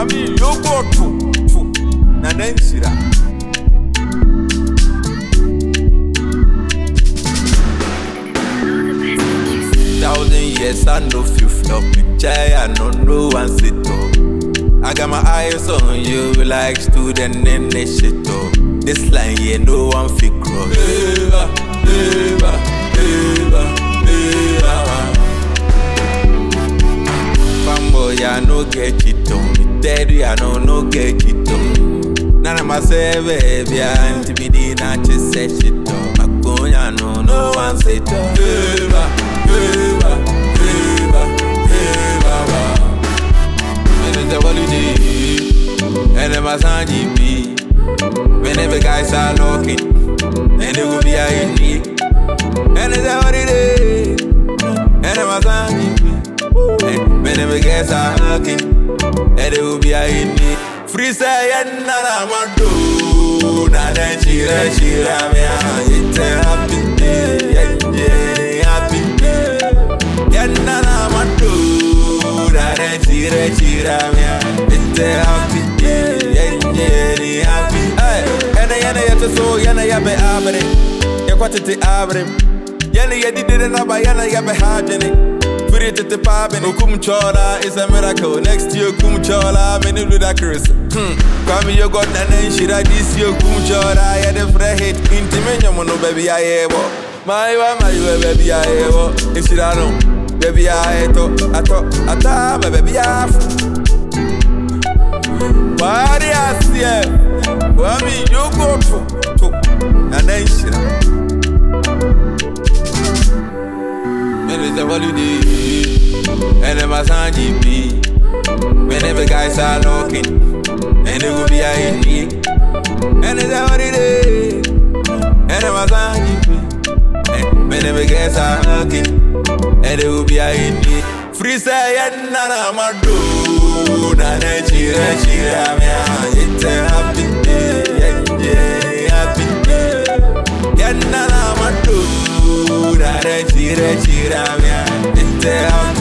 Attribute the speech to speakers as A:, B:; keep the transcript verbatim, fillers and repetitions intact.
A: Mami, you go to, to, Nanensira. Thousand years I know you flop me, Jay, I know no one sit up. I got my eyes on you like student in the shit up. This line here, no one fit cross. Eva, Eva, Eva, Eva. Fanboy, I no get it on me. Daddy, I know no get it on. None of myself, baby, I'm to be the natural set shit up. I go, I know no one sit up. Eva, Eva, Eva, Eva. When it's a holiday, and I'm a Sanji B. Whenever guys are looking, and it will be a indie. And it's a holiday, and I'm a Sanji B. Whenever guys are looking, and it will be a indie. Free say and I'm a do. Nana chira chira me a it's a happy day, yeah, happy day. And I'm a do. Nana chira chira me a it's a happy day, yeah, happy. Hey, and I am so yana yabe abre. Yakwati abre. Yana yadi didn't have a yana yabe hajane. Put it at the pub and Ukum Chola is a miracle. Next year, Kum Chola, many ludicrous. Hmm, come you got an name, she like this year, Kum Chola, I had a fresh hit. Intimate, no baby, I ever. My, my, baby, I ever. If she don't know, baby, I thought, I thought, I thought, my baby, I Body, I see, well, me, you go to, to, and then she. It's a holiday, and I'm a Sanji B. Whenever guys are looking, and it will be a indie. And it's a holiday, and I'm a Sanji B. Whenever guys are looking, and it will be a indie. Free say and I'm a do. Nana chira chira me, it's a happy day, yeah, happy day. And I'm a do. Chira chira me, it's a